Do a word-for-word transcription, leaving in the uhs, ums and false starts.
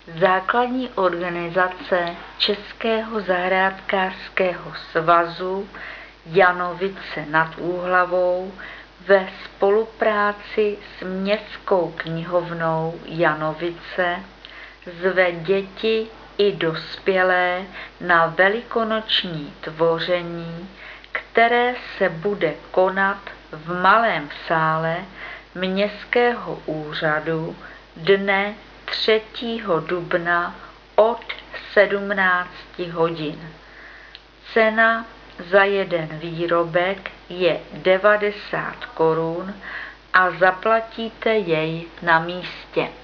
Základní organizace Českého zahrádkářského svazu Janovice nad Úhlavou ve spolupráci s Městskou knihovnou Janovice zve děti i dospělé na velikonoční tvoření, které se bude konat v malém sále Městského úřadu dne třetího dubna od sedmnácti hodin. Cena za jeden výrobek je devadesát korun a zaplatíte jej na místě.